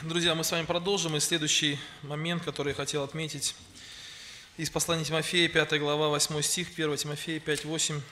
Друзья, мы с вами продолжим. И следующий момент, который я хотел отметить, из послания Тимофея, 5 глава, 8 стих, 1 Тимофея 5, 8.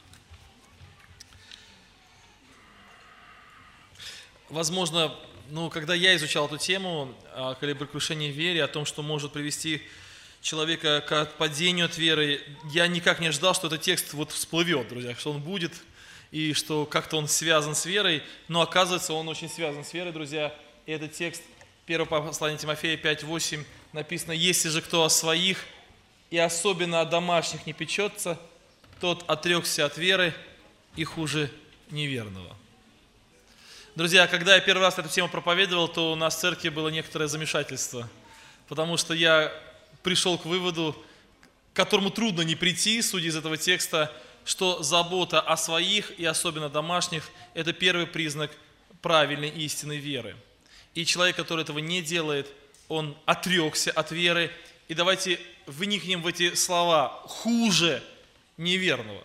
Возможно, когда я изучал эту тему о кораблекрушении в вере, о том, что может привести человека к отпадению от веры, я никак не ожидал, что этот текст всплывет, друзья, что он будет, и что как-то он связан с верой, но оказывается, он очень связан с верой, друзья. И этот текст, 1 послание Тимофея 5:8, написано: «Если же кто о своих, и особенно о домашних, не печется, тот отрекся от веры и хуже неверного». Друзья, когда я первый раз эту тему проповедовал, то у нас в церкви было некоторое замешательство, потому что я пришел к выводу, к которому трудно не прийти, судя из этого текста, что забота о своих и особенно домашних – это первый признак правильной истинной веры. И человек, который этого не делает, он отрекся от веры. И давайте вникнем в эти слова: хуже неверного.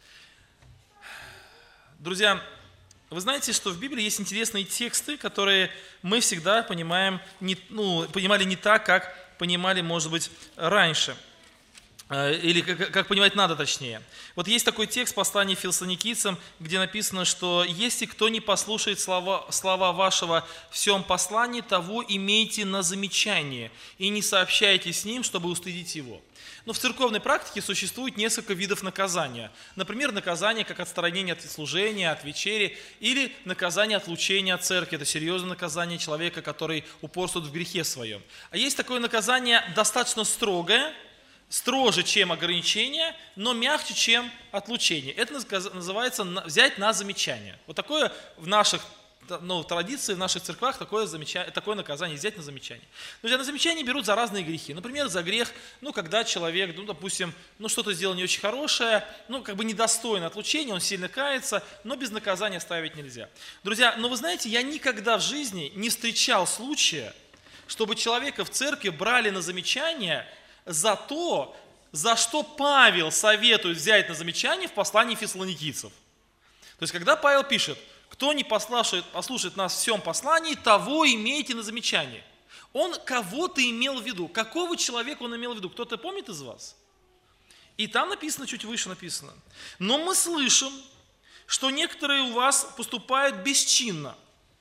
Друзья, вы знаете, что в Библии есть интересные тексты, которые мы всегда понимали не так, как понимали, может быть, раньше. Или как понимать надо, точнее. Вот есть такой текст послания Фессалоникийцам, где написано, что «если кто не послушает слова вашего в всем послании, того имейте на замечание, и не сообщайте с ним, чтобы устыдить его». Но в церковной практике существует несколько видов наказания. Например, наказание как отстранение от служения, от вечери, или наказание отлучения от церкви. Это серьезное наказание человека, который упорствует в грехе своем. А есть такое наказание достаточно строгое, строже, чем ограничение, но мягче, чем отлучение. Это называется взять на замечание. Вот такое в наших традиции, в наших церквах такое наказание взять на замечание. Друзья, на замечание берут за разные грехи. Например, за грех, когда человек, допустим, что-то сделал не очень хорошее, недостойно отлучения, он сильно кается, но без наказания ставить нельзя. Друзья, вы знаете, я никогда в жизни не встречал случая, чтобы человека в церкви брали на замечание за то, за что Павел советует взять на замечание в послании Фессалоникийцев. То есть, когда Павел пишет: «Кто не послушает нас в всем послании, того имейте на замечание». Он кого-то имел в виду. Какого человека он имел в виду? Кто-то помнит из вас? И там написано, чуть выше написано: «Но мы слышим, что некоторые у вас поступают бесчинно,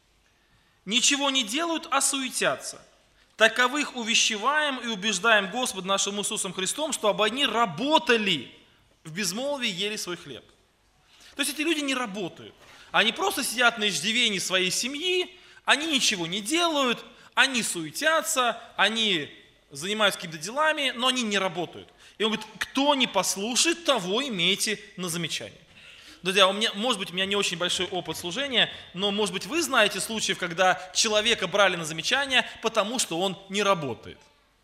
ничего не делают, а суетятся. Таковых увещеваем и убеждаем Господа нашим Иисусом Христом, чтобы они работали в безмолвии, ели свой хлеб». То есть эти люди не работают. Они просто сидят на иждивении своей семьи, они ничего не делают, они суетятся, они занимаются какими-то делами, но они не работают. И он говорит: кто не послушает, того имейте на замечание. Друзья, у меня не очень большой опыт служения, но, может быть, вы знаете случаев, когда человека брали на замечание, потому что он не работает.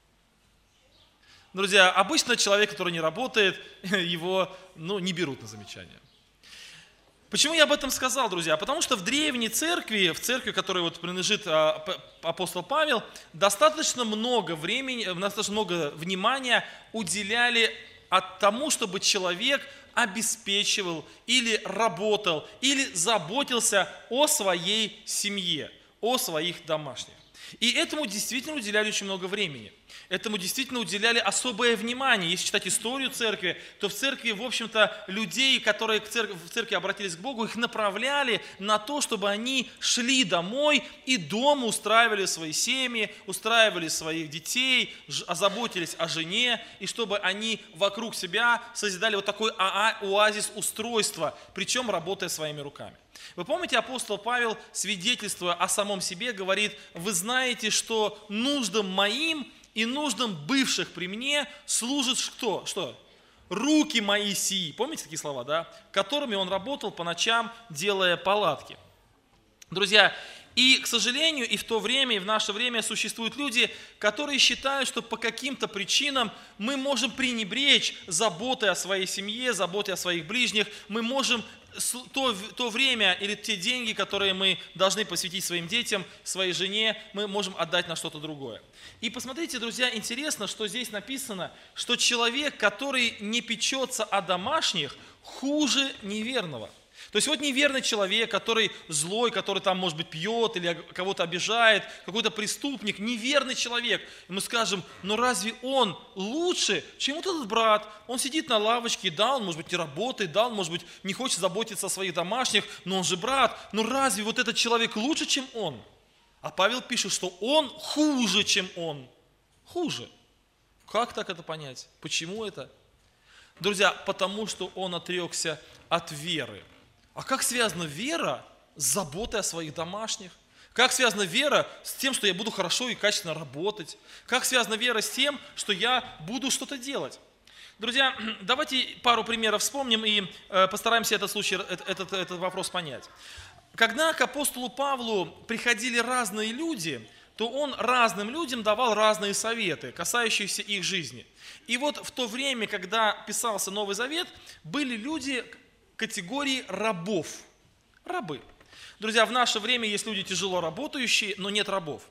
Друзья, обычно человек, который не работает, его не берут на замечание. Почему я об этом сказал, друзья? Потому что в древней церкви, в церкви, которой принадлежит апостол Павел, достаточно много времени, достаточно много внимания уделяли тому, чтобы человек обеспечивал или работал, или заботился о своей семье, о своих домашних. И этому действительно уделяли очень много времени. Этому действительно уделяли особое внимание. Если читать историю церкви, то в церкви, в общем-то, людей, которые в церкви обратились к Богу, их направляли на то, чтобы они шли домой и дома устраивали свои семьи, устраивали своих детей, озаботились о жене, и чтобы они вокруг себя созидали такой оазис устройства, причем работая своими руками. Вы помните, апостол Павел, свидетельствуя о самом себе, говорит: «Вы знаете, что нуждам моим и нуждам бывших при мне служит что? Руки мои сии». Помните такие слова, да? Которыми он работал по ночам, делая палатки. Друзья, и, к сожалению, и в то время, и в наше время существуют люди, которые считают, что по каким-то причинам мы можем пренебречь заботой о своей семье, заботой о своих ближних, мы можем то время или те деньги, которые мы должны посвятить своим детям, своей жене, мы можем отдать на что-то другое. И посмотрите, друзья, интересно, что здесь написано, что человек, который не печется о домашних, хуже неверного. То есть вот неверный человек, который злой, который там, может быть, пьет или кого-то обижает, какой-то преступник, неверный человек. И мы скажем, но разве он лучше, чем вот этот брат? Он сидит на лавочке, да, он, может быть, не работает, да, он, может быть, не хочет заботиться о своих домашних, но он же брат. Но разве вот этот человек лучше, чем он? А Павел пишет, что он хуже, чем он. Хуже. Как так это понять? Почему это? Друзья, потому что он отрекся от веры. А как связана вера с заботой о своих домашних? Как связана вера с тем, что я буду хорошо и качественно работать? Как связана вера с тем, что я буду что-то делать? Друзья, давайте пару примеров вспомним и постараемся этот вопрос понять. Когда к апостолу Павлу приходили разные люди, то он разным людям давал разные советы, касающиеся их жизни. И вот в то время, когда писался Новый Завет, были люди категории рабов. Рабы. Друзья, в наше время есть люди тяжело работающие, но нет рабов.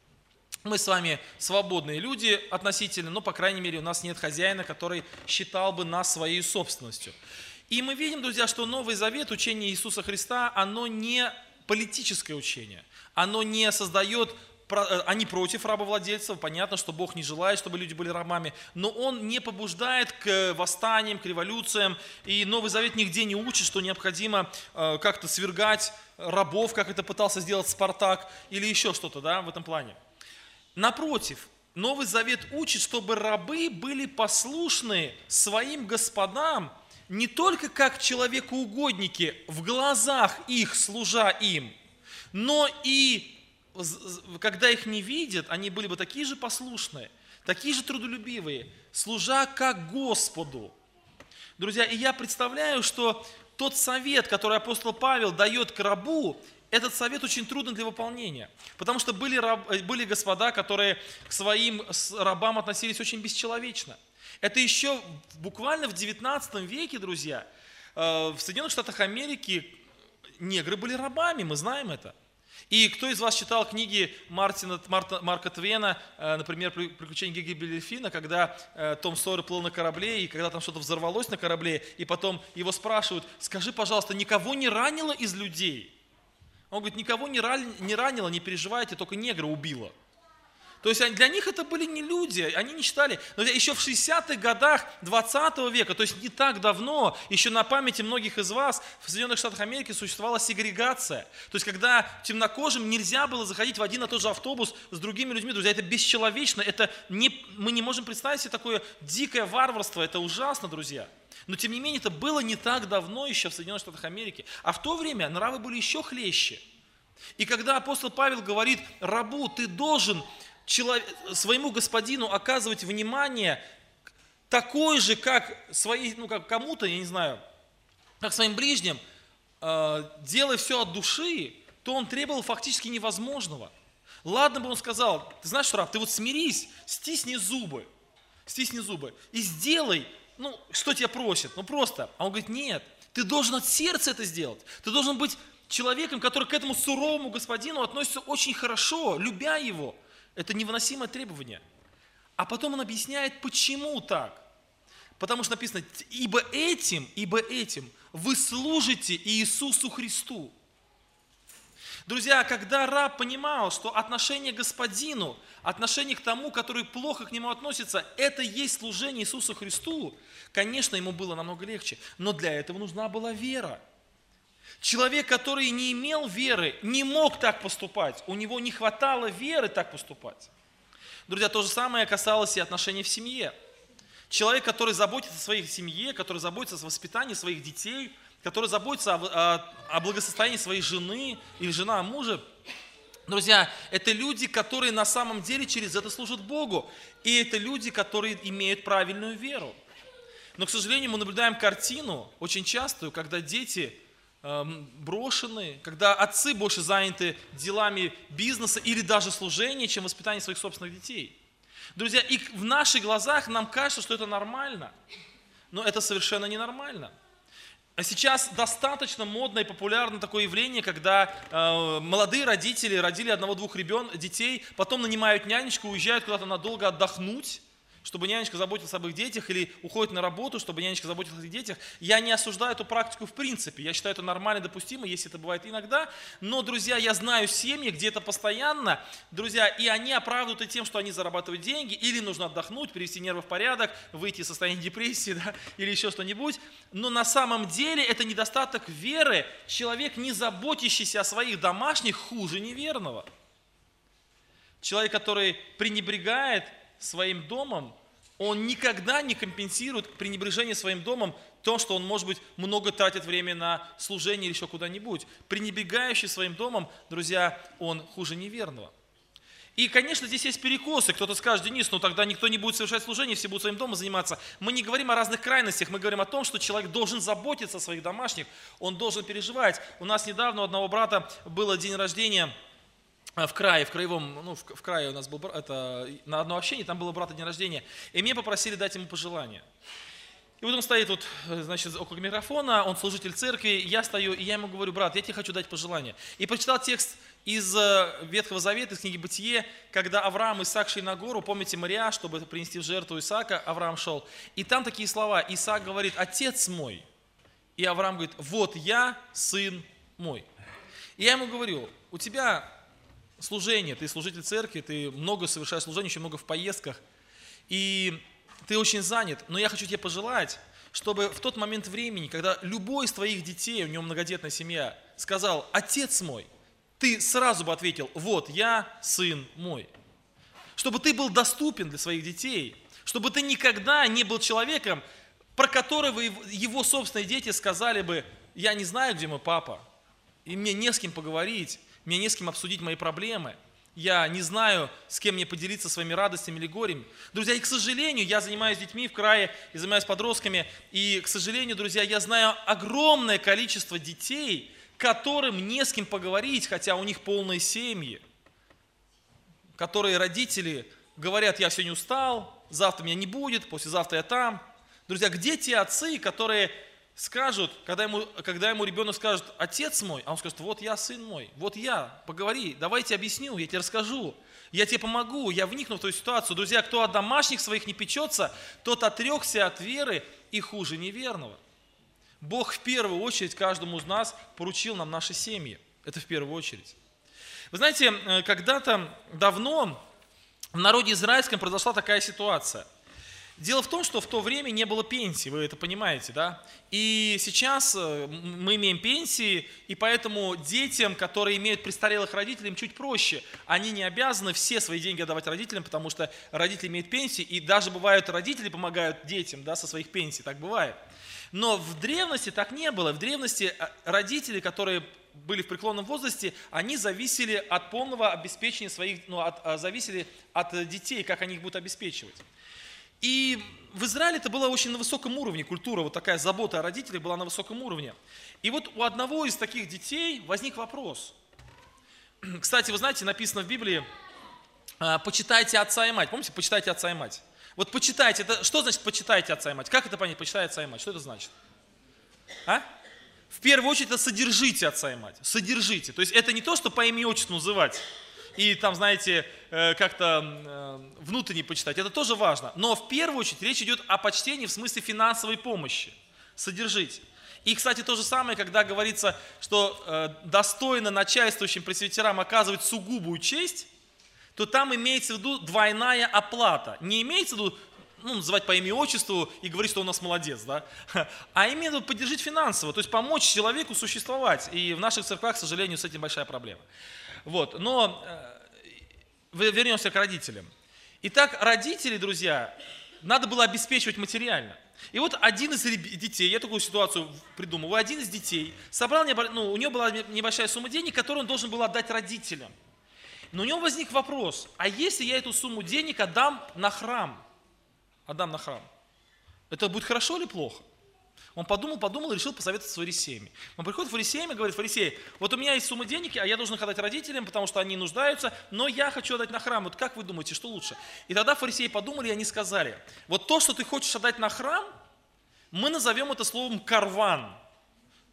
Мы с вами свободные люди относительно, но, по крайней мере, у нас нет хозяина, который считал бы нас своей собственностью. И мы видим, друзья, что Новый Завет, учение Иисуса Христа, оно не политическое учение. Оно не создает, они против рабовладельцев, понятно, что Бог не желает, чтобы люди были рабами, но Он не побуждает к восстаниям, к революциям, и Новый Завет нигде не учит, что необходимо как-то свергать рабов, как это пытался сделать Спартак, или еще что-то, да, в этом плане. Напротив, Новый Завет учит, чтобы рабы были послушны своим господам, не только как человекоугодники, в глазах их, служа им, но и когда их не видят, они были бы такие же послушные, такие же трудолюбивые, служа как Господу. Друзья, и я представляю, что тот совет, который апостол Павел дает к рабу, этот совет очень трудный для выполнения. Потому что были господа, которые к своим рабам относились очень бесчеловечно. Это еще буквально в 19 веке, друзья, в Соединенных Штатах Америки негры были рабами, мы знаем это. И кто из вас читал книги Марка Твена, например, «Приключения Гиггельбери Финна», когда Том Сойер плыл на корабле, и когда там что-то взорвалось на корабле, и потом его спрашивают, скажи, пожалуйста, никого не ранило из людей? Он говорит, никого не ранило, не переживайте, только негра убило. То есть для них это были не люди, они не читали. Но еще в 60-х годах 20 века, то есть не так давно, еще на памяти многих из вас, в Соединенных Штатах Америки существовала сегрегация. То есть когда темнокожим нельзя было заходить в один и тот же автобус с другими людьми. Друзья, это бесчеловечно, мы не можем представить себе такое дикое варварство, это ужасно, друзья. Но тем не менее это было не так давно еще в Соединенных Штатах Америки. А в то время нравы были еще хлеще. И когда апостол Павел говорит, рабу, ты должен своему господину оказывать внимание такое же, как кому-то, я не знаю, как своим ближним, делай все от души, то он требовал фактически невозможного. Ладно бы он сказал, ты знаешь, раб, ты вот смирись, стисни зубы и сделай, что тебя просят, просто. А он говорит, нет, ты должен от сердца это сделать, ты должен быть человеком, который к этому суровому господину относится очень хорошо, любя его. Это невыносимое требование. А потом он объясняет, почему так. Потому что написано, ибо этим вы служите Иисусу Христу. Друзья, когда раб понимал, что отношение к господину, отношение к тому, который плохо к нему относится, это есть служение Иисусу Христу, конечно, ему было намного легче. Но для этого нужна была вера. Человек, который не имел веры, не мог так поступать. У него не хватало веры так поступать. Друзья, то же самое касалось и отношений в семье. Человек, который заботится о своей семье, который заботится о воспитании своих детей, который заботится о благосостоянии своей жены или жена о муже. Друзья, это люди, которые на самом деле через это служат Богу. И это люди, которые имеют правильную веру. Но, к сожалению, мы наблюдаем картину очень частую, когда дети брошены, когда отцы больше заняты делами бизнеса или даже служения, чем воспитанием своих собственных детей. Друзья, и в наших глазах нам кажется, что это нормально, но это совершенно ненормально. А сейчас достаточно модно и популярно такое явление, когда молодые родители родили одного-двух детей, потом нанимают нянечку, уезжают куда-то надолго отдохнуть, чтобы нянечка заботилась об их детях, или уходит на работу, чтобы нянечка заботилась о их детях. Я не осуждаю эту практику в принципе. Я считаю это нормально, допустимо, если это бывает иногда. Но, друзья, я знаю семьи, где это постоянно, друзья, и они оправдывают это тем, что они зарабатывают деньги, или нужно отдохнуть, привести нервы в порядок, выйти из состояния депрессии, да, или еще что-нибудь. Но на самом деле это недостаток веры. Человек, не заботящийся о своих домашних, хуже неверного. Человек, который пренебрегает своим домом, он никогда не компенсирует пренебрежение своим домом то, что он, может быть, много тратит время на служение или еще куда-нибудь. Пренебрегающий своим домом, друзья, он хуже неверного. И, конечно, здесь есть перекосы. Кто-то скажет: Денис, ну тогда никто не будет совершать служение, все будут своим домом заниматься. Мы не говорим о разных крайностях, мы говорим о том, что человек должен заботиться о своих домашних, он должен переживать. У нас недавно у одного брата был день рождения в крае, в краевом, ну, в крае у нас был, это, на одно общение, там было у брата день рождения, и меня попросили дать ему пожелания. И вот он стоит вот, значит, около микрофона, он служитель церкви, я стою, и я ему говорю: брат, я тебе хочу дать пожелание. И прочитал текст из Ветхого Завета, из книги Бытие, когда Авраам и Исаак шли на гору, помните Мориа, чтобы принести в жертву Исаака, Авраам шел. И там такие слова: Исаак говорит: отец мой. И Авраам говорит: вот я, сын мой. И я ему говорю: у тебя служение, ты служитель церкви, ты много совершаешь служений, очень много в поездках, и ты очень занят, но я хочу тебе пожелать, чтобы в тот момент времени, когда любой из твоих детей, у него многодетная семья, сказал: отец мой, ты сразу бы ответил: вот я, сын мой. Чтобы ты был доступен для своих детей, чтобы ты никогда не был человеком, про которого его собственные дети сказали бы: я не знаю, где мой папа, и мне не с кем поговорить, мне не с кем обсудить мои проблемы, я не знаю, с кем мне поделиться своими радостями или горем. Друзья, и, к сожалению, я занимаюсь детьми в крае и занимаюсь подростками, и, к сожалению, друзья, я знаю огромное количество детей, которым не с кем поговорить, хотя у них полные семьи, которые родители говорят: я сегодня устал, завтра меня не будет, послезавтра я там. Друзья, где те отцы, которые скажут, когда ему ребенок скажет: отец мой, а он скажет: вот я, сын мой, вот я, поговори, давай я тебе объясню, я тебе расскажу, я тебе помогу, я вникну в твою ситуацию. Друзья, кто о домашних своих не печется, тот отрекся от веры и хуже неверного. Бог в первую очередь каждому из нас поручил нам наши семьи. Это в первую очередь. Вы знаете, когда-то давно в народе израильском произошла такая ситуация. Дело в том, что в то время не было пенсии, вы это понимаете, да? И сейчас мы имеем пенсии, и поэтому детям, которые имеют престарелых родителей, им чуть проще. Они не обязаны все свои деньги отдавать родителям, потому что родители имеют пенсии, и даже бывают родители помогают детям, да, со своих пенсий, так бывает. Но в древности так не было. В древности родители, которые были в преклонном возрасте, они зависели от полного обеспечения своих, зависели от детей, как они их будут обеспечивать. И в Израиле это было очень на высоком уровне, культура, вот такая забота о родителях была на высоком уровне. И вот у одного из таких детей возник вопрос. Кстати, вы знаете, написано в Библии: почитайте отца и мать. Помните, почитайте отца и мать? Вот почитайте, это что значит почитайте отца и мать? Как это понять, почитай отца и мать? Что это значит? В первую очередь, это содержите отца и мать. Содержите. То есть это не то, что по имени и отчеству называть. И там, знаете, как-то внутренне почитать, это тоже важно. Но в первую очередь речь идет о почтении в смысле финансовой помощи. Содержите. И, кстати, то же самое, когда говорится, что достойно начальствующим пресвитерам оказывать сугубую честь, то там имеется в виду двойная оплата. Не имеется в виду называть по имени и отчеству и говорить, что у нас молодец, да? А именно поддержать финансово, то есть помочь человеку существовать. И в наших церквах, к сожалению, с этим большая проблема. Вот, но вернемся к родителям. Итак, родителей, друзья, надо было обеспечивать материально. И вот один из детей, я такую ситуацию придумал, один из детей собрал, у него была небольшая сумма денег, которую он должен был отдать родителям. Но у него возник вопрос: а если я эту сумму денег отдам на храм? Это будет хорошо или плохо? Он подумал и решил посоветоваться с фарисеями. Он приходит к фарисеям и говорит: фарисеи, вот у меня есть сумма денег, а я должен их отдать родителям, потому что они нуждаются, но я хочу отдать на храм. Вот как вы думаете, что лучше? И тогда фарисеи подумали, и они сказали: вот то, что ты хочешь отдать на храм, мы назовем это словом карван.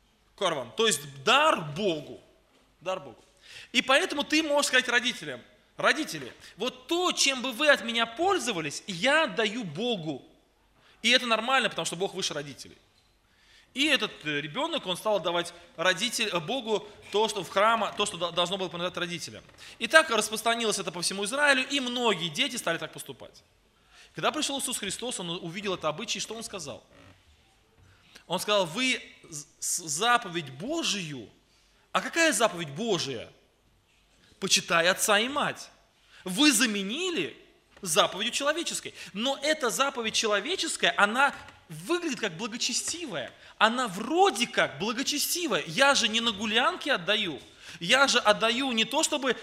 Карван, то есть дар Богу. Дар Богу. И поэтому ты можешь сказать родителям: Родители, вот то, чем бы вы от меня пользовались, я даю Богу. И это нормально, потому что Бог выше родителей. И этот ребенок, он стал давать Богу то, что в храм, то, что должно было принадлежать родителям. И так распространилось это по всему Израилю, и многие дети стали так поступать. Когда пришел Иисус Христос, Он увидел это обычай, что Он сказал? Он сказал, вы заповедь Божию, а какая заповедь Божия? Почитай отца и мать. Вы заменили заповедью человеческой. Но эта заповедь человеческая, она выглядит как благочестивая. Она вроде как благочестивая. Я же не на гулянке отдаю. Я же отдаю не то, чтобы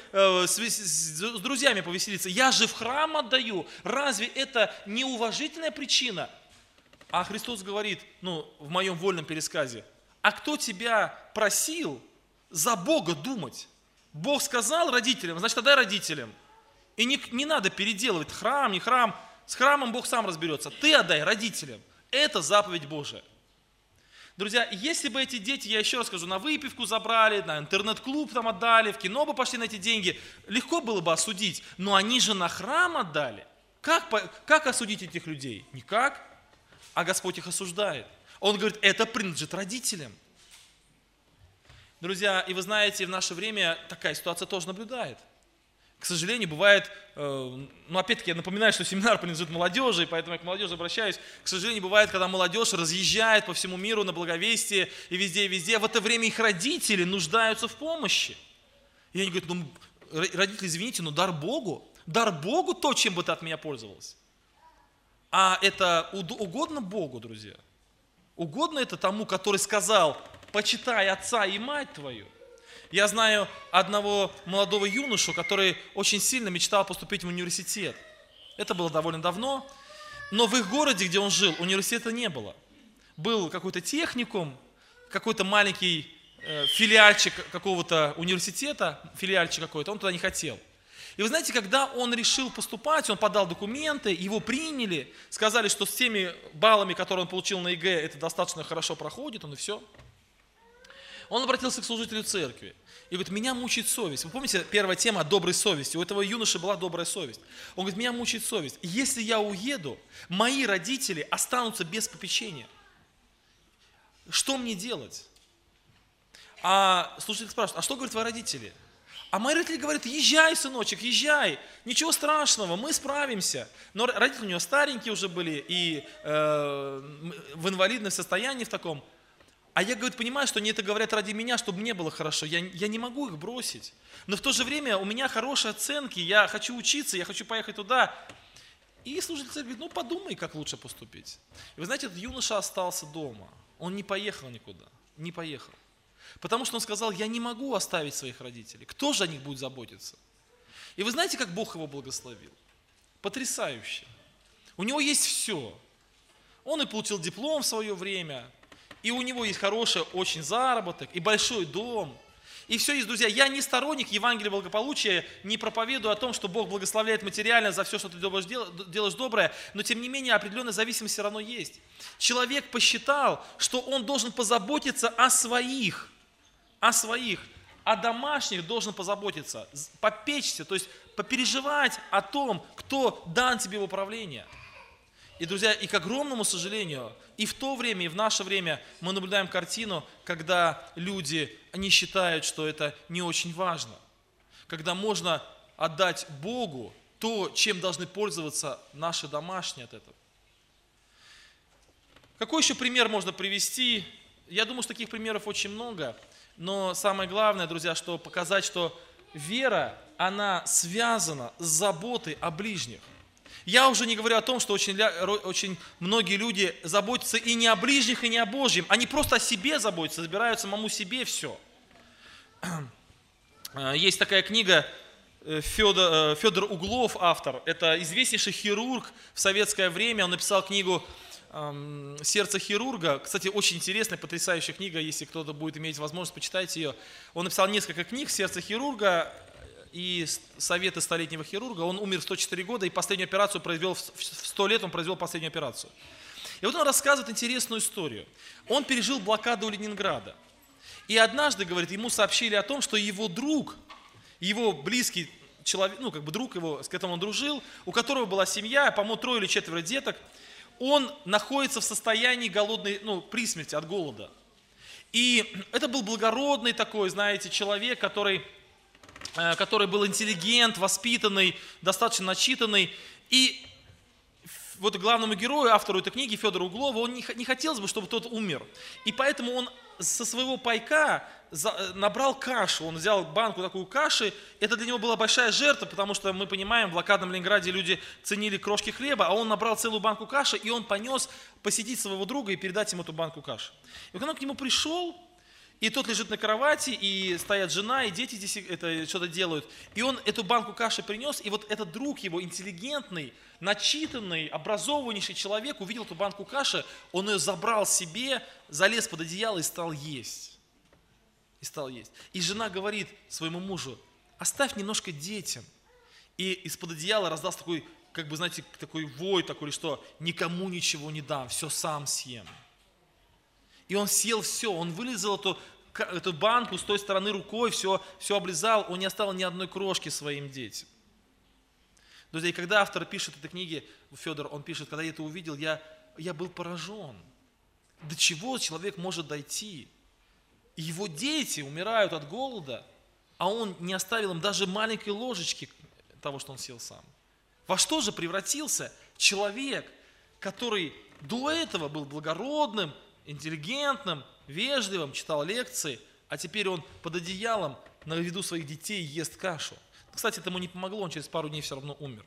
с друзьями повеселиться. Я же в храм отдаю. Разве это не уважительная причина? А Христос говорит, в моем вольном пересказе, а кто тебя просил за Бога думать? Бог сказал родителям, значит, отдай родителям. И не надо переделывать храм, не храм. С храмом Бог сам разберется. Ты отдай родителям. Это заповедь Божия. Друзья, если бы эти дети, я еще раз скажу, на выпивку забрали, на интернет-клуб там отдали, в кино бы пошли на эти деньги, легко было бы осудить. Но они же на храм отдали. Как осудить этих людей? Никак. А Господь их осуждает. Он говорит, это принадлежит родителям. Друзья, и вы знаете, в наше время такая ситуация тоже наблюдает. К сожалению, бывает, опять-таки я напоминаю, что семинар принадлежит молодежи, и поэтому я к молодежи обращаюсь. К сожалению, бывает, когда молодежь разъезжает по всему миру на благовестие, и везде, в это время их родители нуждаются в помощи. И они говорят, родители, извините, но дар Богу то, чем бы ты от меня пользовался. А это угодно Богу, друзья. Угодно это тому, который сказал, почитай отца и мать твою. Я знаю одного молодого юношу, который очень сильно мечтал поступить в университет. Это было довольно давно, но в их городе, где он жил, университета не было. Был какой-то техникум, какой-то маленький филиальчик какого-то университета, филиальчик какой-то, он туда не хотел. И вы знаете, когда он решил поступать, он подал документы, его приняли, сказали, что с теми баллами, которые он получил на ЕГЭ, это достаточно хорошо проходит, и все. Он обратился к служителю церкви и говорит, меня мучает совесть. Вы помните, первая тема о доброй совести? У этого юноши была добрая совесть. Он говорит, меня мучает совесть. Если я уеду, мои родители останутся без попечения. Что мне делать? А служитель спрашивает, а что говорят твои родители? А мои родители говорят, езжай, сыночек, езжай, ничего страшного, мы справимся. Но родители у него старенькие уже были и в инвалидном состоянии в таком. А я, говорит, понимаю, что они это говорят ради меня, чтобы мне было хорошо. Я не могу их бросить. Но в то же время у меня хорошие оценки, я хочу учиться, я хочу поехать туда. И служитель церкви говорит, подумай, как лучше поступить. И вы знаете, этот юноша остался дома. Он не поехал никуда, не поехал. Потому что он сказал, я не могу оставить своих родителей. Кто же о них будет заботиться? И вы знаете, как Бог его благословил? Потрясающе. У него есть все. Он и получил диплом в свое время, и у него есть хороший очень заработок, и большой дом. И все есть, друзья. Я не сторонник Евангелия благополучия, не проповедую о том, что Бог благословляет материально за все, что ты делаешь доброе, но тем не менее определенная зависимость все равно есть. Человек посчитал, что он должен позаботиться о своих, о домашних должен позаботиться, попечься, то есть попереживать о том, кто дан тебе в управление. И, друзья, и к огромному сожалению, и в то время, и в наше время мы наблюдаем картину, когда люди, они считают, что это не очень важно. Когда можно отдать Богу то, чем должны пользоваться наши домашние от этого. Какой еще пример можно привести? Я думаю, что таких примеров очень много. Но самое главное, друзья, что показать, что вера, она связана с заботой о ближних. Я уже не говорю о том, что очень многие люди заботятся и не о ближних, и не о Божьем. Они просто о себе заботятся, забирают самому себе все. Есть такая книга, Федор Углов, автор. Это известнейший хирург в советское время. Он написал книгу «Сердце хирурга». Кстати, очень интересная, потрясающая книга. Если кто-то будет иметь возможность, почитайте ее. Он написал несколько книг «Сердце хирурга» и «Советы столетнего хирурга». Он умер в 104 года и последнюю операцию произвел, в 100 лет он произвел последнюю операцию. И вот он рассказывает интересную историю. Он пережил блокаду Ленинграда. И однажды, говорит, ему сообщили о том, что его друг, его близкий человек, ну, как бы друг его, с которым он дружил, у которого была семья, по-моему, 3 или 4 деток, он находится в состоянии голодной, ну, при смерти от голода. И это был благородный такой, знаете, человек, который был интеллигент, воспитанный, достаточно начитанный. И вот главному герою, автору этой книги, Федору Углову, он не хотелось бы, чтобы тот умер. И поэтому он со своего пайка набрал кашу, он взял банку такую каши. Это для него была большая жертва, потому что мы понимаем, в блокадном Ленинграде люди ценили крошки хлеба, а он набрал целую банку каши, и он понес посетить своего друга и передать ему эту банку каши. И когда он к нему пришел, и тот лежит на кровати, и стоят жена, и дети здесь это что-то делают. И он эту банку каши принес, и вот этот друг его, интеллигентный, начитанный, образованнейший человек, увидел эту банку каши, он ее забрал себе, залез под одеяло и стал есть. И жена говорит своему мужу: оставь немножко детям. И из-под одеяла раздался такой, как бы, знаете, такой вой, такой, что никому ничего не дам, все сам съем. И он съел все, он вылезал эту банку с той стороны рукой, все облизал, он не оставил ни одной крошки своим детям. Друзья, и когда автор пишет этой книги, Федор, он пишет: когда я это увидел, я был поражен. До чего человек может дойти? И его дети умирают от голода, а он не оставил им даже маленькой ложечки того, что он съел сам. Во что же превратился человек, который до этого был благородным, интеллигентным, вежливым, читал лекции, а теперь он под одеялом на виду своих детей ест кашу. Кстати, это ему не помогло, он через пару дней все равно умер.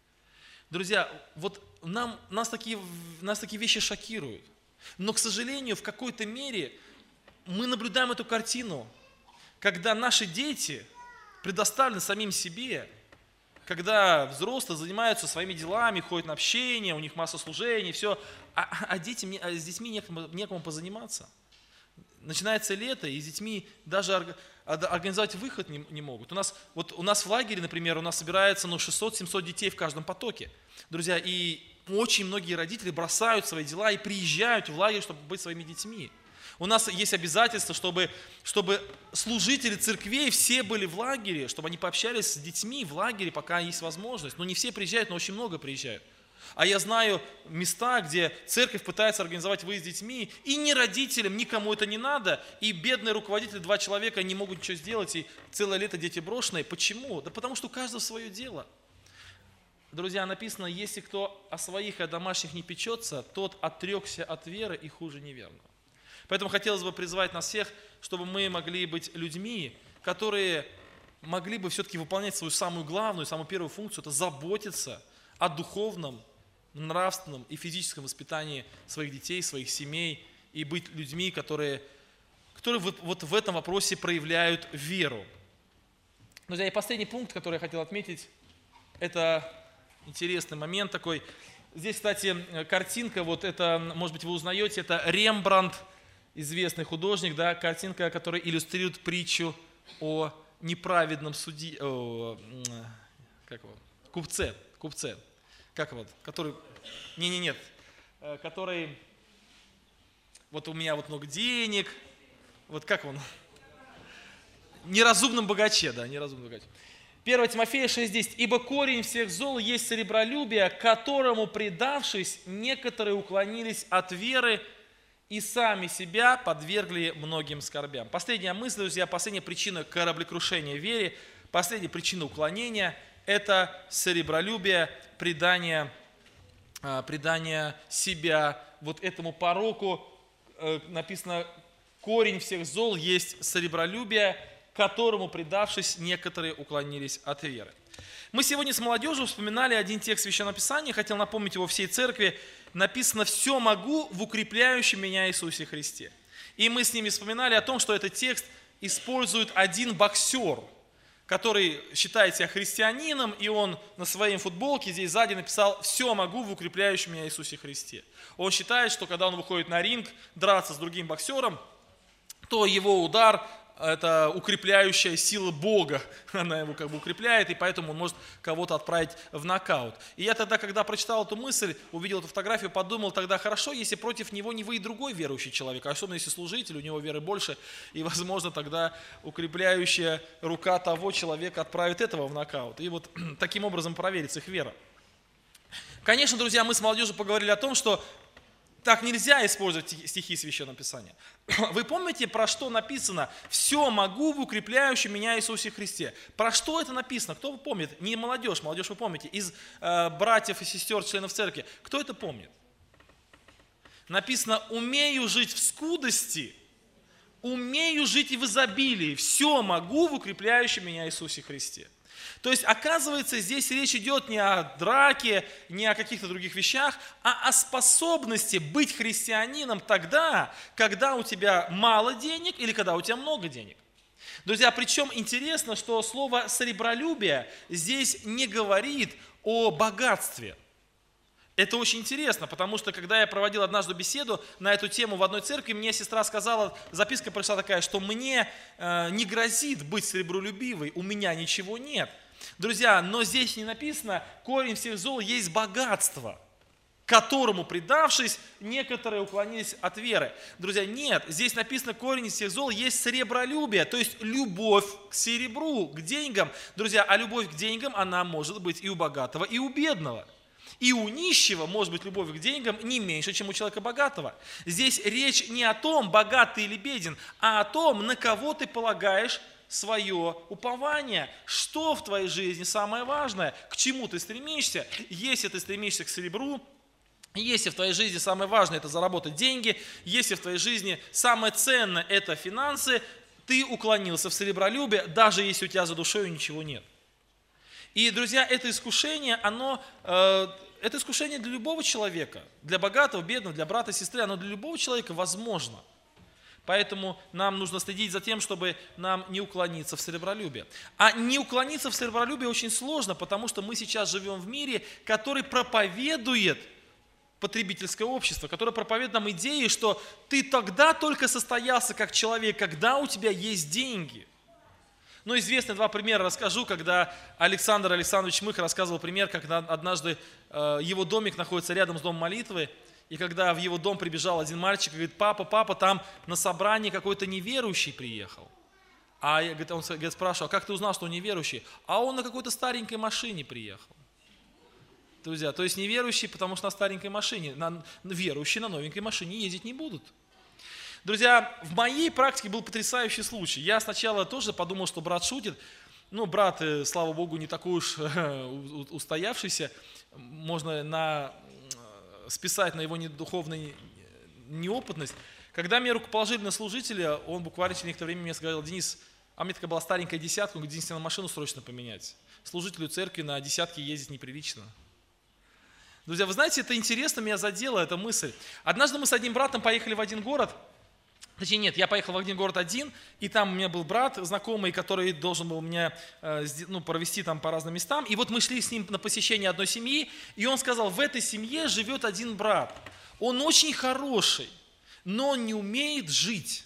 Друзья, вот нас такие вещи шокируют. Но, к сожалению, в какой-то мере мы наблюдаем эту картину, когда наши дети предоставлены самим себе, когда взрослые занимаются своими делами, ходят на общение, у них масса служений, все, а с детьми некому позаниматься. Начинается лето, и с детьми даже организовать выход не могут. У нас в лагере, например, у нас собирается 600-700 детей в каждом потоке. Друзья, и очень многие родители бросают свои дела и приезжают в лагерь, чтобы быть своими детьми. У нас есть обязательство, чтобы служители церквей все были в лагере, чтобы они пообщались с детьми в лагере, пока есть возможность. Но не все приезжают, но очень много приезжают. А я знаю места, где церковь пытается организовать выезд с детьми, и ни родителям, никому это не надо, и бедные руководители, 2 человека, не могут ничего сделать, и целое лето дети брошенные. Почему? Да потому что у каждого свое дело. Друзья, написано: если кто о своих и о домашних не печется, тот отрекся от веры и хуже неверного. Поэтому хотелось бы призвать нас всех, чтобы мы могли быть людьми, которые могли бы все-таки выполнять свою самую главную, самую первую функцию, это заботиться о духовном, нравственном и физическом воспитании своих детей, своих семей, и быть людьми, которые вот в этом вопросе проявляют веру. Друзья, и последний пункт, который я хотел отметить, это интересный момент такой. Здесь, кстати, картинка, вот это, может быть, вы узнаете, это Рембрандт, известный художник, да, картинка, которая иллюстрирует притчу о неправедном судье, купце, который, который, вот у меня вот много денег, вот как он, неразумном богаче, да, неразумном богаче. 1 Тимофея 6:10. «Ибо корень всех зол есть серебролюбие, которому, предавшись, некоторые уклонились от веры и сами себя подвергли многим скорбям». Последняя мысль, друзья, последняя причина кораблекрушения в вере, последняя причина уклонения – это серебролюбие, предание себя вот этому пороку. Написано: корень всех зол есть серебролюбие, которому, предавшись, некоторые уклонились от веры. Мы сегодня с молодежью вспоминали один текст Священного Писания, хотел напомнить его всей церкви. Написано: «Все могу в укрепляющем меня Иисусе Христе». И мы с ними вспоминали о том, что этот текст использует один боксер, который считает себя христианином, и он на своей футболке здесь сзади написал: «Все могу в укрепляющем меня Иисусе Христе». Он считает, что когда он выходит на ринг драться с другим боксером, то его удар это укрепляющая сила Бога, она его как бы укрепляет, и поэтому он может кого-то отправить в нокаут. И я тогда, когда прочитал эту мысль, увидел эту фотографию, подумал, тогда хорошо, если против него не вы и другой верующий человек, особенно если служитель, у него веры больше, и, возможно, тогда укрепляющая рука того человека отправит этого в нокаут. И вот таким образом проверится их вера. Конечно, друзья, мы с молодежью поговорили о том, что так нельзя использовать стихи Священного Писания. Вы помните, про что написано «Все могу в укрепляющем меня Иисусе Христе»? Про что это написано? Кто помнит? Не молодежь, молодежь вы помните, из братьев и сестер, членов церкви. Кто это помнит? Написано «Умею жить в скудости, умею жить и в изобилии, все могу в укрепляющем меня Иисусе Христе». То есть, оказывается, здесь речь идет не о драке, не о каких-то других вещах, а о способности быть христианином тогда, когда у тебя мало денег или когда у тебя много денег. Друзья, причем интересно, что слово «сребролюбие» здесь не говорит о богатстве. Это очень интересно, потому что, когда я проводил однажды беседу на эту тему в одной церкви, мне сестра сказала, записка пришла такая, что мне не грозит быть сребролюбивой, у меня ничего нет. Друзья, но здесь не написано, корень всех зол есть богатство, которому, предавшись, некоторые уклонились от веры. Друзья, нет, здесь написано, корень всех зол есть сребролюбие, то есть любовь к серебру, к деньгам. Друзья, а любовь к деньгам, она может быть и у богатого, и у бедного. И у нищего может быть любовь к деньгам не меньше, чем у человека богатого. Здесь речь не о том, богатый или беден, а о том, на кого ты полагаешь свое упование, что в твоей жизни самое важное, к чему ты стремишься. Если ты стремишься к серебру, если в твоей жизни самое важное – это заработать деньги, если в твоей жизни самое ценное – это финансы, ты уклонился в сребролюбие, даже если у тебя за душой ничего нет. И, друзья, это искушение, это искушение для любого человека, для богатого, бедного, для брата, сестры, оно для любого человека возможно. Поэтому нам нужно следить за тем, чтобы нам не уклониться в сребролюбие. А не уклониться в сребролюбие очень сложно, потому что мы сейчас живем в мире, который проповедует потребительское общество, которое проповедует нам идеи, что ты тогда только состоялся как человек, когда у тебя есть деньги. Ну, известные два примера расскажу, когда Александр Александрович Мых рассказывал пример, как однажды его домик находится рядом с домом молитвы, и когда в его дом прибежал один мальчик и говорит: папа, там на собрании какой-то неверующий приехал. А он спрашивал: а как ты узнал, что он неверующий? А он на какой-то старенькой машине приехал. Друзья, то есть неверующий, потому что на старенькой машине, верующие на новенькой машине ездить не будут. Друзья, в моей практике был потрясающий случай. Я сначала тоже подумал, что брат шутит. Ну, брат, слава Богу, не такой уж устоявшийся. Можно списать на его духовную неопытность. Когда меня рукоположили на служителя, он буквально через некоторое время мне сказал: Денис, а у меня такая была старенькая десятка, он говорит: Денис, тебе на машину срочно поменять. Служителю церкви на десятке ездить неприлично. Друзья, вы знаете, это интересно, меня задела эта мысль. Однажды мы с одним братом поехали в один город. Точнее, нет, я поехал в один город один, и там у меня был брат знакомый, который должен был меня провести там по разным местам. И вот мы шли с ним на посещение одной семьи, и он сказал: в этой семье живет один брат. Он очень хороший, но он не умеет жить.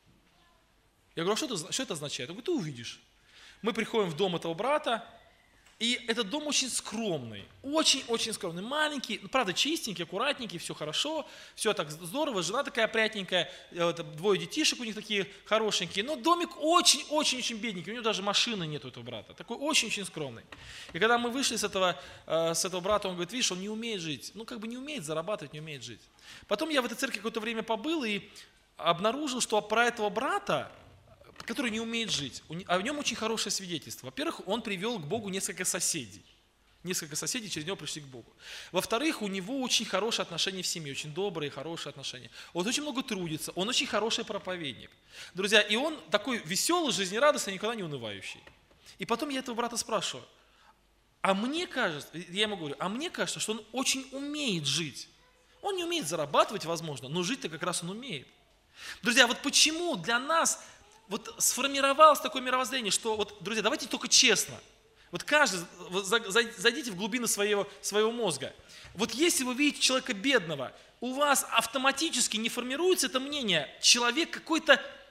Я говорю: а что это означает? Он говорит: ты увидишь. Мы приходим в дом этого брата, и этот дом очень скромный, очень-очень скромный, маленький, правда чистенький, аккуратненький, все хорошо, все так здорово, жена такая опрятненькая, двое детишек у них такие хорошенькие, но домик очень-очень-очень бедненький, у него даже машины нет у этого брата, такой очень-очень скромный. И когда мы вышли с этого брата, он говорит: видишь, он не умеет жить, не умеет зарабатывать, не умеет жить. Потом я в этой церкви какое-то время побыл и обнаружил, что про этого брата, который не умеет жить, о нем очень хорошее свидетельство. Во-первых, он привел к Богу несколько соседей. Несколько соседей через него пришли к Богу. Во-вторых, у него очень хорошие отношения в семье, очень добрые, хорошие отношения. Он очень много трудится, он очень хороший проповедник. Друзья, и он такой веселый, жизнерадостный, никогда не унывающий. И потом я этого брата спрашиваю: а мне кажется, я ему говорю, что он очень умеет жить. Он не умеет зарабатывать, возможно, но жить-то как раз он умеет. Друзья, вот почему для нас сформировалось такое мировоззрение, что, друзья, давайте только честно. Каждый, зайдите в глубины своего мозга. Если вы видите человека бедного, у вас автоматически не формируется это мнение: человек какой-то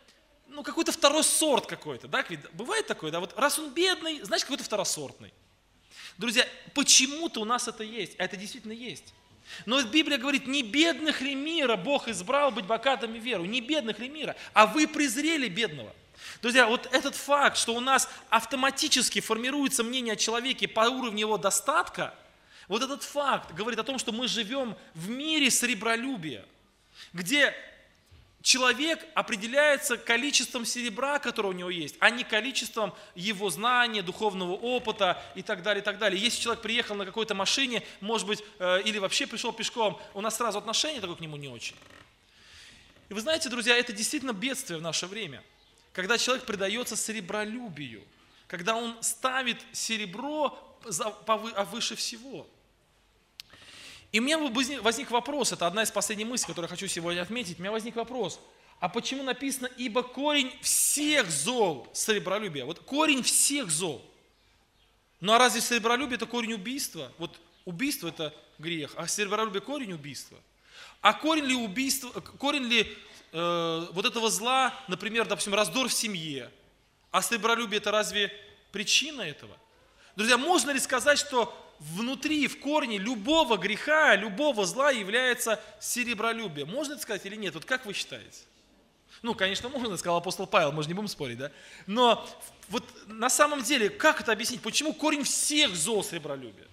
ну, какой-то второй сорт какой-то, да, бывает такое, да, вот раз он бедный, значит какой-то второсортный. Друзья, почему-то у нас это есть, а это действительно есть. Но Библия говорит, не бедных ли мира Бог избрал быть богатыми веру, не бедных ли мира, а вы презрели бедного. Друзья, вот этот факт, что у нас автоматически формируется мнение о человеке по уровню его достатка, вот этот факт говорит о том, что мы живем в мире серебролюбия, где человек определяется количеством серебра, которое у него есть, а не количеством его знания, духовного опыта и так далее, и так далее. Если человек приехал на какой-то машине, может быть, или вообще пришел пешком, у нас сразу отношение такое к нему не очень. И вы знаете, друзья, это действительно бедствие в наше время, когда человек предается серебролюбию, когда он ставит серебро выше всего. И у меня возник вопрос, это одна из последних мыслей, которую я хочу сегодня отметить. У меня возник вопрос, а почему написано, ибо корень всех зол серебролюбия? Вот корень всех зол. Ну а разве серебролюбие это корень убийства? Вот убийство это грех, а серебролюбие корень убийства. А корень ли убийства, вот этого зла, например, допустим, раздор в семье? А серебролюбие это разве причина этого? Друзья, можно ли сказать, что внутри, в корне любого греха, любого зла является серебролюбие? Можно это сказать или нет? Вот как вы считаете? Ну, конечно, можно, сказал апостол Павел, мы же не будем спорить, да? Но вот на самом деле, как это объяснить? Почему корень всех зол серебролюбия?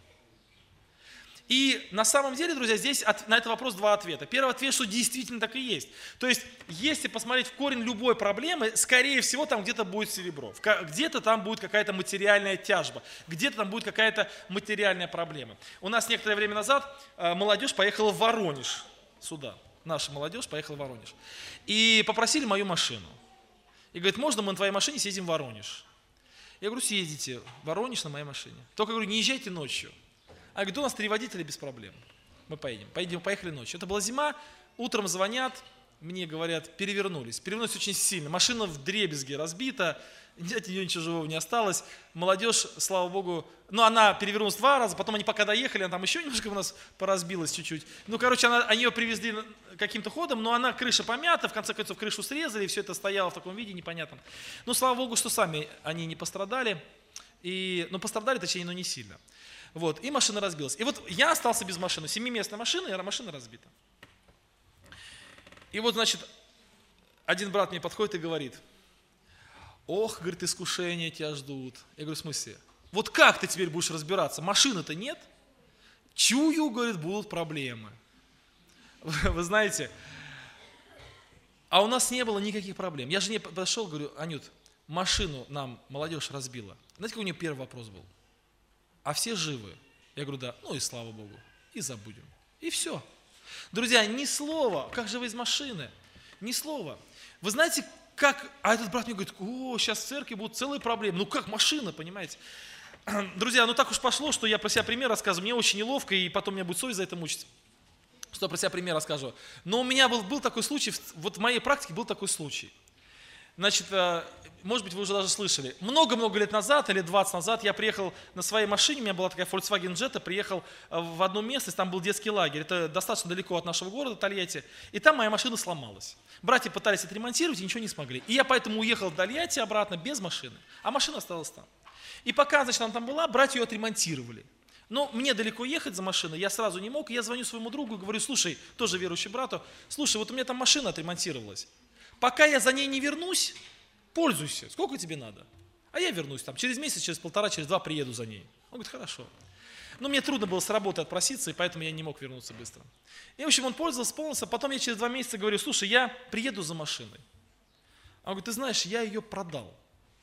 И на самом деле, друзья, здесь на этот вопрос два ответа. Первый ответ, что действительно так и есть. То есть, если посмотреть в корень любой проблемы, скорее всего, там где-то будет серебро, где-то там будет какая-то материальная тяжба, где-то там будет какая-то материальная проблема. У нас некоторое время назад молодежь поехала в Воронеж сюда. Наша молодежь поехала в Воронеж. И попросили мою машину. И говорит, можно мы на твоей машине съездим в Воронеж? Я говорю, съездите в Воронеж на моей машине. Только, говорю, не езжайте ночью. А говорит, у нас 3 водителя без проблем. Мы поехали ночью. Это была зима, утром звонят, мне говорят, перевернулись очень сильно. Машина вдребезги разбита, от нее ничего живого не осталось. Молодежь, слава Богу, она перевернулась 2 раза, потом они пока доехали, она там еще немножко у нас поразбилась чуть-чуть. Они ее привезли каким-то ходом, но она крыша помята, в конце концов крышу срезали, и все это стояло в таком виде непонятном. Но слава Богу, что сами они не пострадали, пострадали, точнее, но не сильно. Вот, и машина разбилась. И вот я остался без машины, 7-местная машина, и машина разбита. И вот, значит, один брат мне подходит и говорит, ох, говорит, искушения тебя ждут. Я говорю, в смысле? Вот как ты теперь будешь разбираться? Машины-то нет? Чую, говорит, будут проблемы. Вы знаете, а у нас не было никаких проблем. Я жене подошел, говорю, Анют, машину нам молодежь разбила. Знаете, какой у нее первый вопрос был? А все живы? Я говорю, да. Ну и слава Богу. И забудем. И все. Друзья, ни слова. Как же вы из машины? Ни слова. Вы знаете, как... А этот брат мне говорит, сейчас в церкви будут целые проблемы. Ну как машина, понимаете? Друзья, так уж пошло, что я про себя пример рассказываю. Мне очень неловко, и потом меня будет совесть за это мучиться. Что я про себя пример рассказываю. Но у меня был такой случай, вот в моей практике был такой случай. Значит, может быть, вы уже даже слышали. Много-много лет назад, или 20 назад, я приехал на своей машине, у меня была такая Volkswagen Jetta, приехал в одну местность, там был детский лагерь, это достаточно далеко от нашего города, Тольятти, и там моя машина сломалась. Братья пытались отремонтировать и ничего не смогли. И я поэтому уехал в Тольятти обратно без машины, а машина осталась там. И пока, значит, она там была, братья ее отремонтировали. Но мне далеко ехать за машиной, я сразу не мог, и я звоню своему другу и говорю, слушай, тоже верующий брату, слушай, вот у меня там машина отремонтировалась. Пока я за ней не вернусь, пользуйся. Сколько тебе надо? А я вернусь там. Через месяц, через 1,5, через 2 приеду за ней. Он говорит, хорошо. Но мне трудно было с работы отпроситься, и поэтому я не мог вернуться быстро. И, в общем, он пользовался. Потом я через 2 месяца говорю, слушай, я приеду за машиной. Он говорит, ты знаешь, я ее продал.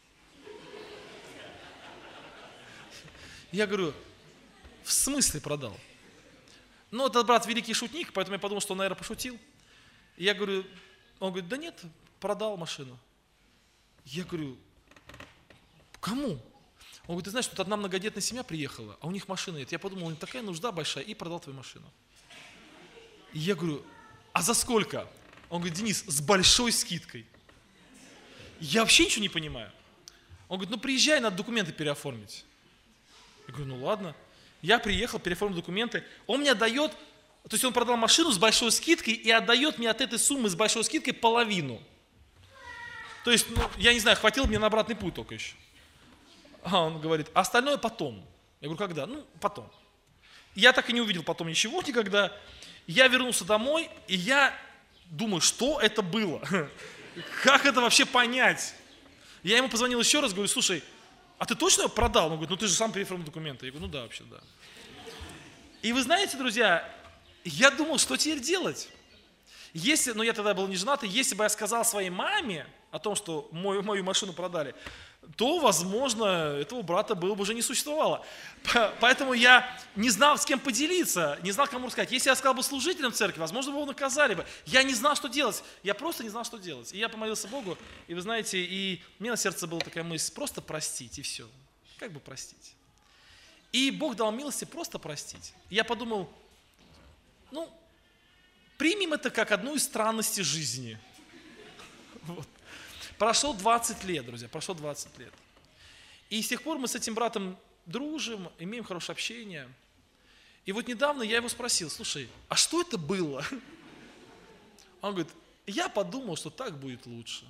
Я говорю, в смысле продал? Ну, этот брат великий шутник, поэтому я подумал, что он, наверное, пошутил. И я говорю, он говорит, да нет, продал машину. Я говорю, кому? Он говорит, ты знаешь, тут одна многодетная семья приехала, а у них машины нет. Я подумал, у них такая нужда большая, и продал твою машину. И я говорю, а за сколько? Он говорит, Денис, с большой скидкой. Я вообще ничего не понимаю. Он говорит, приезжай, надо документы переоформить. Я говорю, ладно. Я приехал, переоформил документы. Он мне отдает, то есть он продал машину с большой скидкой и отдает мне от этой суммы с большой скидкой половину. То есть, ну, я не знаю, хватило мне на обратный путь только еще. А он говорит, остальное потом. Я говорю, когда? Ну, потом. Я так и не увидел потом ничего никогда. Я вернулся домой, и я думаю, что это было? Как это вообще понять? Я ему позвонил еще раз, говорю, слушай, а ты точно его продал? Он говорит, ну ты же сам переоформил документы. Я говорю, ну да, вообще да. И вы знаете, друзья, я думал, что теперь делать? Если, ну я тогда был не женат, и если бы я сказал своей маме о том, что мою машину продали, то, возможно, этого брата было бы уже не существовало. Поэтому я не знал, с кем поделиться, не знал, кому рассказать. Если я сказал бы служителям церкви, возможно, бы его наказали бы. Я не знал, что делать. Я просто не знал, что делать. И я помолился Богу, и вы знаете, и мне на сердце была такая мысль, просто простить, и все. Как бы простить? И Бог дал милости просто простить. И я подумал, ну, примем это как одну из странностей жизни. Вот. Прошло 20 лет, друзья, прошло 20 лет. И с тех пор мы с этим братом дружим, имеем хорошее общение. И вот недавно я его спросил, слушай, а что это было? Он говорит, я подумал, что так будет лучше.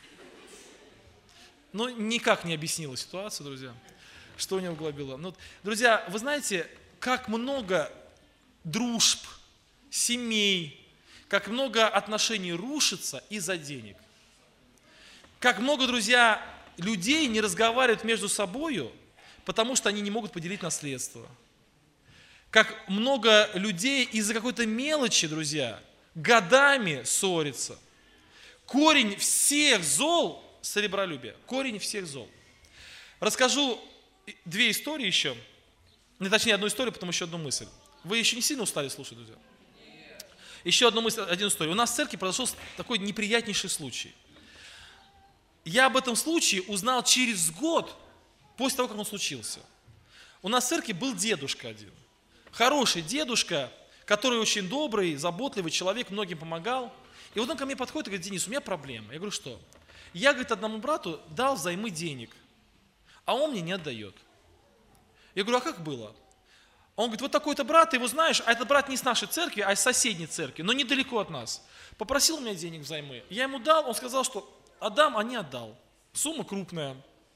Но никак не объяснила ситуацию, друзья, что у него в голове было. Ну, друзья, вы знаете, как много дружб, семей, как много отношений рушится из-за денег. Как много, друзья, людей не разговаривают между собой, потому что они не могут поделить наследство. Как много людей из-за какой-то мелочи, друзья, годами ссорятся. Корень всех зол – сребролюбие. Корень всех зол. Расскажу две истории еще. Не, точнее, одну историю, потом еще одну мысль. Вы еще не сильно устали слушать, друзья? Еще одну мысль, один историю. У нас в церкви произошел такой неприятнейший случай. Я об этом случае узнал через год после того, как он случился. У нас в церкви был дедушка один. Хороший дедушка, который очень добрый, заботливый человек, многим помогал. И вот он ко мне подходит и говорит, Денис, у меня проблема. Я говорю, что? Я, говорит, одному брату дал взаймы денег, а он мне не отдает. Я говорю, а как было? Он говорит, вот такой-то брат, ты его знаешь, а этот брат не с нашей церкви, а из соседней церкви, но недалеко от нас. Попросил у меня денег взаймы. Я ему дал, он сказал, что отдам, а не отдал. Сумма крупная,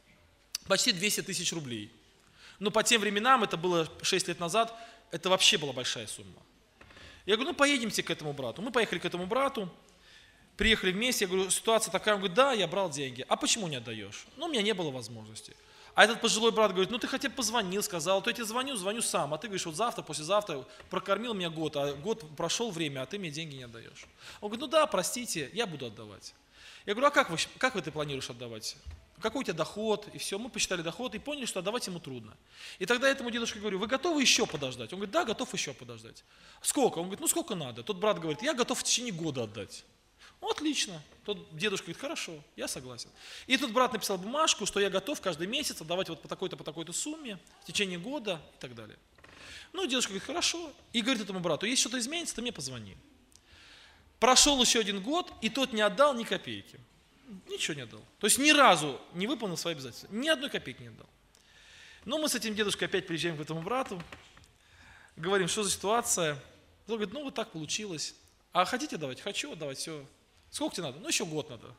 почти 200 тысяч рублей. Но по тем временам, это было 6 лет назад, это вообще была большая сумма. Я говорю, ну поедемте к этому брату. Мы поехали к этому брату, приехали вместе, я говорю, ситуация такая, он говорит, да, я брал деньги. А почему не отдаешь? Ну, у меня не было возможности. А этот пожилой брат говорит, ну ты хотя бы позвонил, сказал, то я тебе звоню сам, а ты говоришь, вот завтра, послезавтра прокормил меня год, а год прошел время, а ты мне деньги не отдаешь. Он говорит, ну да, простите, я буду отдавать. Я говорю, а как вы это планируешь отдавать? Какой у тебя доход? И все, мы посчитали доход и поняли, что отдавать ему трудно. И тогда этому дедушке говорю, вы готовы еще подождать? Он говорит, да, готов еще подождать. Сколько? Он говорит, ну сколько надо? Тот брат говорит, я готов в течение года отдать. Ну, отлично. Тот дедушка говорит, хорошо, я согласен. И тут брат написал бумажку, что я готов каждый месяц отдавать вот по такой-то сумме в течение года и так далее. Ну, дедушка говорит, хорошо. И говорит этому брату, если что-то изменится, ты мне позвони. Прошел еще один год, и тот не отдал ни копейки. Ничего не отдал. То есть ни разу не выполнил свои обязательства. Ни одной копейки не отдал. Но мы с этим дедушкой опять приезжаем к этому брату, говорим, что за ситуация. Он говорит, ну вот так получилось. А хотите давать? Хочу отдавать, все. Сколько тебе надо? Ну еще год надо.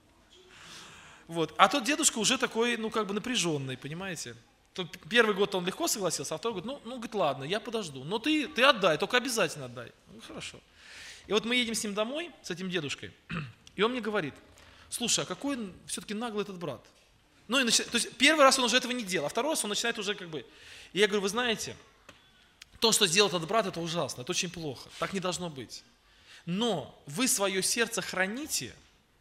Вот. А тот дедушка уже такой, ну как бы напряженный, понимаете? Первый год он легко согласился, а второй год, ну говорит, ладно, я подожду. Но ты отдай, только обязательно отдай. Ну хорошо. И вот мы едем с ним домой, с этим дедушкой, и он мне говорит, слушай, а какой все-таки наглый этот брат? Ну, и то есть первый раз он уже этого не делал, а второй раз он начинает уже как бы... И я говорю, вы знаете, то, что сделал этот брат, это ужасно, это очень плохо, так не должно быть. Но вы свое сердце храните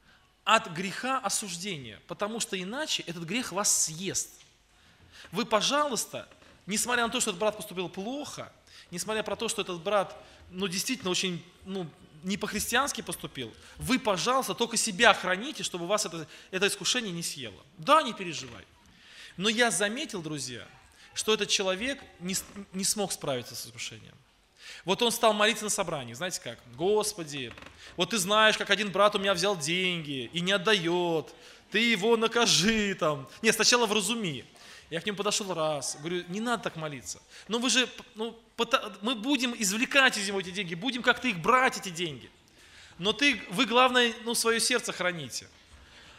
от греха осуждения, потому что иначе этот грех вас съест. Вы, пожалуйста, несмотря на то, что этот брат поступил плохо, несмотря на то, что этот брат, ну, действительно очень, не по-христиански поступил, вы, пожалуйста, только себя храните, чтобы вас это искушение не съело. Да, не переживай. Но я заметил, друзья, что этот человек не смог справиться с искушением. Вот он стал молиться на собрании, знаете как? Господи, вот ты знаешь, как один брат у меня взял деньги и не отдает, ты его накажи там. Нет, сначала вразуми. Я к нему подошел раз, говорю, не надо так молиться. Но вы же, мы будем извлекать из него эти деньги, будем как-то их брать, эти деньги. Но вы, главное, свое сердце храните.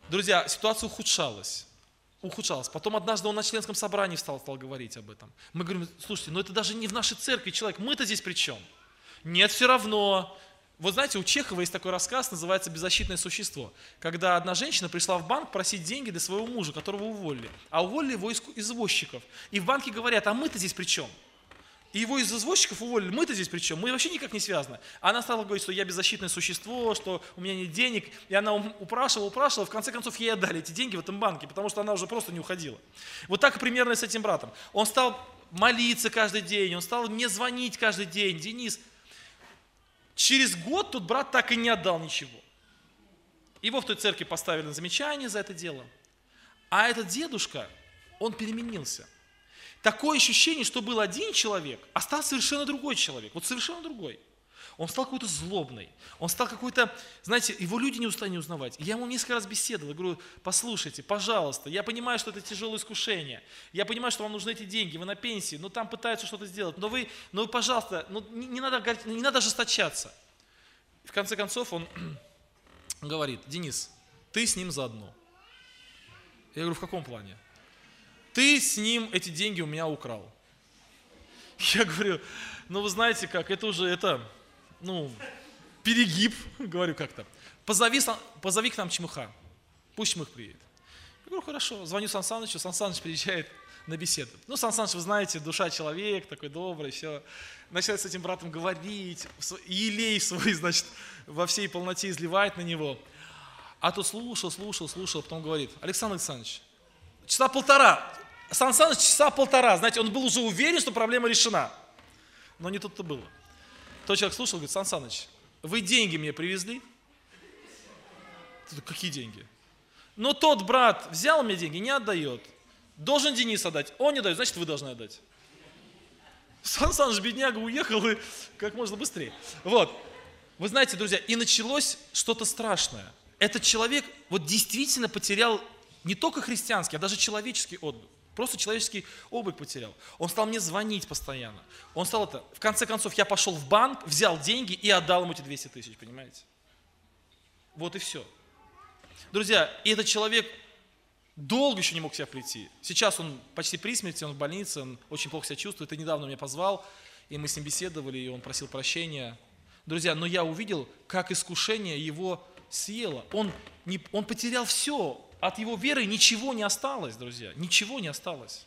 Друзья, ситуация ухудшалась. Ухудшалась. Потом однажды он на членском собрании стал говорить об этом. Мы говорим, слушайте, это даже не в нашей церкви человек, мы-то здесь при чем? Нет, все равно. Вот знаете, у Чехова есть такой рассказ, называется «Беззащитное существо». Когда одна женщина пришла в банк просить деньги для своего мужа, которого уволили. А уволили его из извозчиков. И в банке говорят, а мы-то здесь при чем? И его из извозчиков уволили, мы-то здесь при чем? Мы вообще никак не связаны. Она стала говорить, что я беззащитное существо, что у меня нет денег. И она упрашивала, в конце концов ей отдали эти деньги в этом банке, потому что она уже просто не уходила. Вот так примерно и с этим братом. Он стал молиться каждый день, он стал мне звонить каждый день. Денис, через год тот брат так и не отдал ничего. Его в той церкви поставили на замечание за это дело. А этот дедушка, он переменился. Такое ощущение, что был один человек, а стал совершенно другой человек. Вот совершенно другой. Он стал какой-то злобный. Он стал какой-то, знаете, его люди не устали узнавать. Я ему несколько раз беседовал, я говорю, послушайте, пожалуйста, я понимаю, что это тяжелое искушение. Я понимаю, что вам нужны эти деньги, вы на пенсии, но там пытаются что-то сделать. Но вы пожалуйста, не надо ожесточаться. В конце концов он говорит, Денис, ты с ним заодно. Я говорю, в каком плане? Ты с ним эти деньги у меня украл. Я говорю, вы знаете как, это уже, перегиб, говорю как-то. Позови к нам Чмыха, пусть Чмых приедет. Я говорю, хорошо, звоню Сан Санычу, Сан Саныч приезжает на беседу. Сан Саныч, вы знаете, душа человек, такой добрый, все. Начинает с этим братом говорить, елей свой, значит, во всей полноте изливает на него. А тот слушал, потом говорит, Александр Александрович, часа полтора, Сан Саныч часа полтора, знаете, он был уже уверен, что проблема решена. Но не тут-то было. Тот человек слушал, говорит, Сан Саныч, вы деньги мне привезли? Какие деньги? Тот брат взял мне деньги, не отдает. Должен Денис отдать, он не дает, значит, вы должны отдать. Сан Саныч, бедняга, уехал и как можно быстрее. Вот. Вы знаете, друзья, и началось что-то страшное. Этот человек действительно потерял не только христианский, а даже человеческий отдых. Просто человеческий облик потерял. Он стал мне звонить постоянно. В конце концов, я пошел в банк, взял деньги и отдал ему эти 200 тысяч, понимаете? Вот и все. Друзья, и этот человек долго еще не мог себя прийти. Сейчас он почти при смерти, он в больнице, он очень плохо себя чувствует. И недавно меня позвал, и мы с ним беседовали, и он просил прощения. Друзья, но я увидел, как искушение его съело. Он потерял все. От его веры ничего не осталось, друзья, ничего не осталось.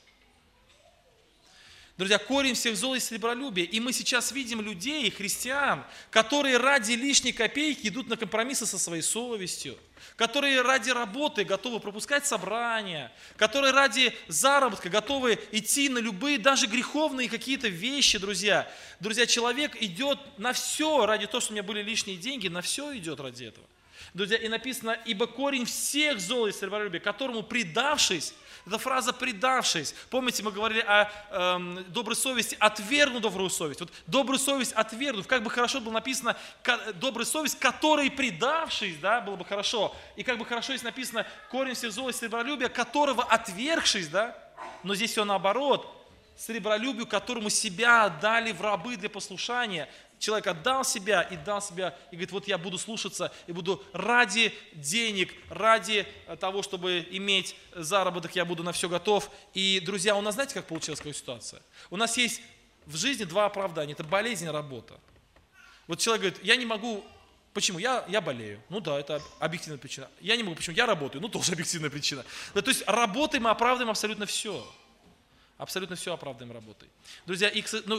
Друзья, корень всех зол есть сребролюбие. И мы сейчас видим людей, христиан, которые ради лишней копейки идут на компромиссы со своей совестью, которые ради работы готовы пропускать собрания, которые ради заработка готовы идти на любые, даже греховные какие-то вещи, друзья. Друзья, человек идет на все ради того, что у меня были лишние деньги, на все идет ради этого. Друзья, и написано, ибо корень всех зол есть сребролюбие, которому предавшись, эта фраза предавшись, помните, мы говорили о доброй совести, отвергнув добрую совесть. Вот добрую совесть отвергнув, как бы хорошо было написано, добрая совесть, которой предавшись, да, было бы хорошо. И как бы хорошо здесь написано, корень всех зол есть сребролюбие, которого отвергшись, да, но здесь все наоборот, сребролюбию, которому себя отдали в рабы для послушания. Человек отдал себя и говорит, вот я буду слушаться и буду ради денег, ради того, чтобы иметь заработок, я буду на все готов. И, друзья, у нас, знаете, как получилась такая ситуация? У нас есть в жизни два оправдания, это болезнь и работа. Вот человек говорит, я не могу, почему? Я болею. Это объективная причина. Я не могу, почему? Я работаю. Тоже объективная причина. Да, то есть работой мы оправдываем абсолютно все. Абсолютно все оправдаем работой. Друзья,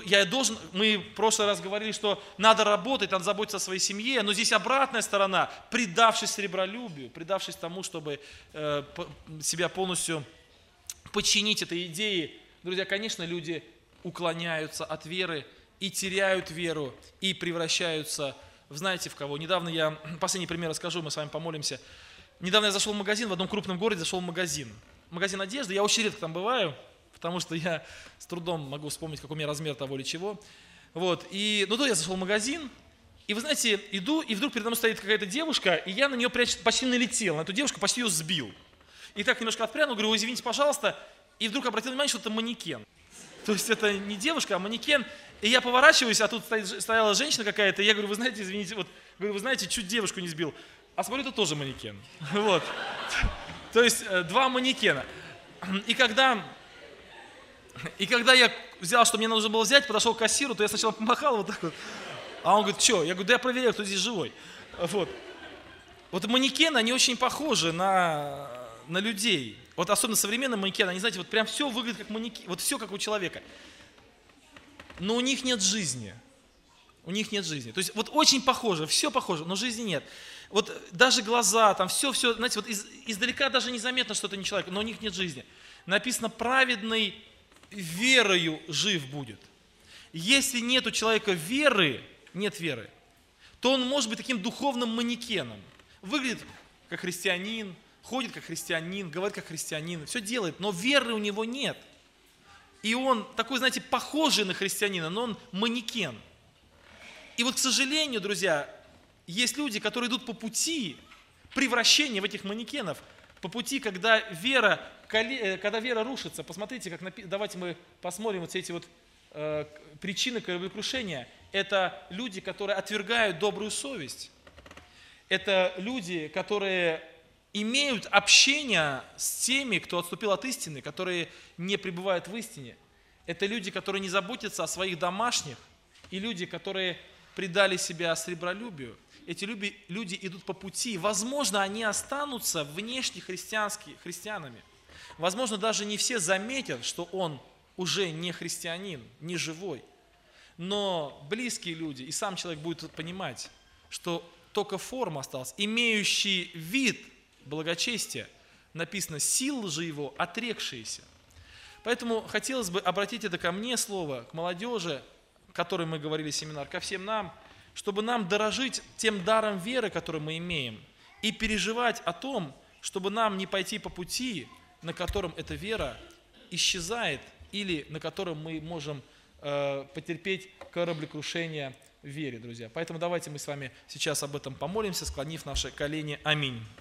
мы в прошлый раз говорили, что надо работать, надо заботиться о своей семье, но здесь обратная сторона, предавшись сребролюбию, предавшись тому, чтобы себя полностью подчинить этой идее. Друзья, конечно, люди уклоняются от веры и теряют веру, и превращаются, знаете, в кого? Недавно последний пример расскажу, мы с вами помолимся. Недавно я зашел в магазин, в одном крупном городе магазин одежды, я очень редко там бываю, потому что я с трудом могу вспомнить, какой у меня размер того или чего. То я зашел в магазин, и вы знаете, иду, и вдруг передо мной стоит какая-то девушка, и я на нее почти налетел, на эту девушку почти ее сбил. И так немножко отпрянул, говорю, извините, пожалуйста, и вдруг обратил внимание, что это манекен. То есть это не девушка, а манекен. И я поворачиваюсь, а тут стояла женщина какая-то, и я говорю, вы знаете, извините, вы знаете, чуть девушку не сбил. а смотрю, это тоже манекен. Вот. То есть два манекена. И когда я взял, что мне нужно было взять, подошел к кассиру, то я сначала помахал вот так вот. А он говорит, что? Я говорю, да я проверяю, кто здесь живой. Вот. Вот манекены, они очень похожи на людей. Вот особенно современные манекены, они, знаете, вот прям все выглядит как манекен, вот все как у человека. Но у них нет жизни. У них нет жизни. То есть вот очень похоже, все похоже, но жизни нет. Вот даже глаза, там все, знаете, вот издалека даже незаметно, что это не человек, но у них нет жизни. Написано, праведный верою жив будет. Если нет у человека веры, нет веры, то он может быть таким духовным манекеном. Выглядит как христианин, ходит как христианин, говорит как христианин, все делает, но веры у него нет. И он такой, знаете, похожий на христианина, но он манекен. И вот, к сожалению, друзья, есть люди, которые идут по пути превращения в этих манекенов, по пути, когда вера рушится. Посмотрите, давайте мы посмотрим вот все эти вот причины кораблекрушения. Это люди, которые отвергают добрую совесть. Это люди, которые имеют общение с теми, кто отступил от истины, которые не пребывают в истине. Это люди, которые не заботятся о своих домашних, и люди, которые предали себя сребролюбию. Эти люди идут по пути. Возможно, они останутся внешне христианами. Возможно, даже не все заметят, что он уже не христианин, не живой. Но близкие люди и сам человек будет понимать, что только форма осталась. Имеющий вид благочестия, написано, сил же его отрекшиеся. Поэтому хотелось бы обратить это ко мне слово, к молодежи, о которой мы говорили семинар, ко всем нам, чтобы нам дорожить тем даром веры, который мы имеем, и переживать о том, чтобы нам не пойти по пути, на котором эта вера исчезает, или на котором мы можем потерпеть кораблекрушение в вере, друзья. Поэтому давайте мы с вами сейчас об этом помолимся, склонив наши колени. Аминь.